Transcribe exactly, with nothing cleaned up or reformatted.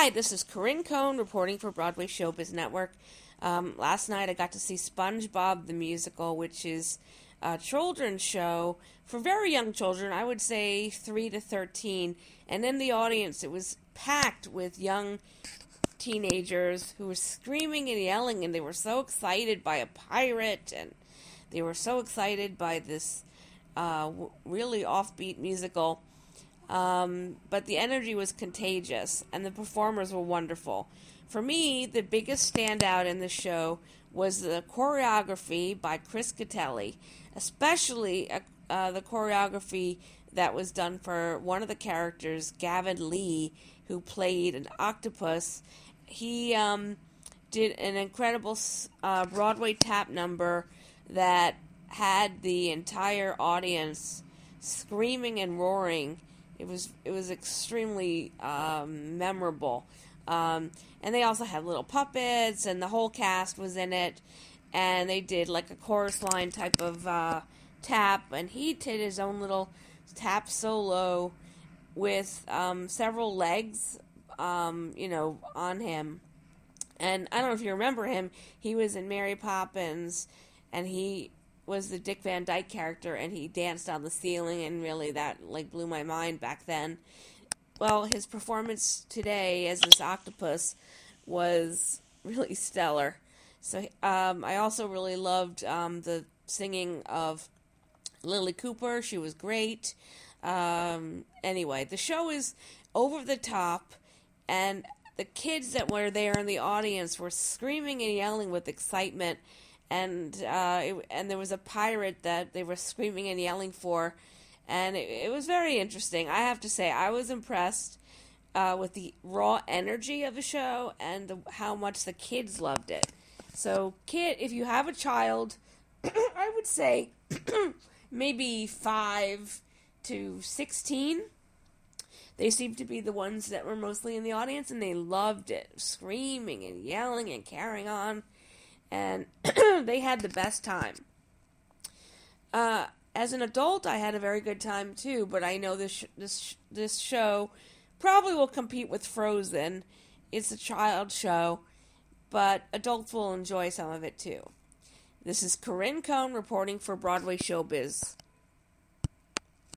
Hi, this is Corinne Cohn reporting for Broadway Showbiz Network. Um, last night I got to see SpongeBob the Musical, which is a children's show for very young children, I would say three to thirteen. And in the audience, it was packed with young teenagers who were screaming and yelling, and they were so excited by a pirate, and they were so excited by this uh, really offbeat musical. Um, but the energy was contagious, and the performers were wonderful. For me, the biggest standout in the show was the choreography by Chris Catelli, especially uh, uh, the choreography that was done for one of the characters, Gavin Lee, who played an octopus. He um, did an incredible uh, Broadway tap number that had the entire audience screaming and roaring. It was it was extremely um, memorable. Um, and they also had little puppets, and the whole cast was in it. And they did like a chorus line type of uh, tap, and he did his own little tap solo with um, several legs, um, you know, on him. And I don't know if you remember him. He was in Mary Poppins, and he was the Dick Van Dyke character, and he danced on the ceiling, and really that like blew my mind back then. Well, his performance today as this octopus was really stellar. So um, I also really loved um, the singing of Lily Cooper. She was great. Um, anyway, the show is over the top, and the kids that were there in the audience were screaming and yelling with excitement. And uh, it, and there was a pirate that they were screaming and yelling for, and it, it was very interesting. I have to say, I was impressed uh, with the raw energy of the show and the, how much the kids loved it. So, kid, if you have a child, I would say maybe five to sixteen. They seemed to be the ones that were mostly in the audience, and they loved it, screaming and yelling and carrying on. And they had the best time. Uh, as an adult, I had a very good time too. But I know this sh- this sh- this show probably will compete with Frozen. It's a child show, but adults will enjoy some of it too. This is Corinne Cohn reporting for Broadway Showbiz.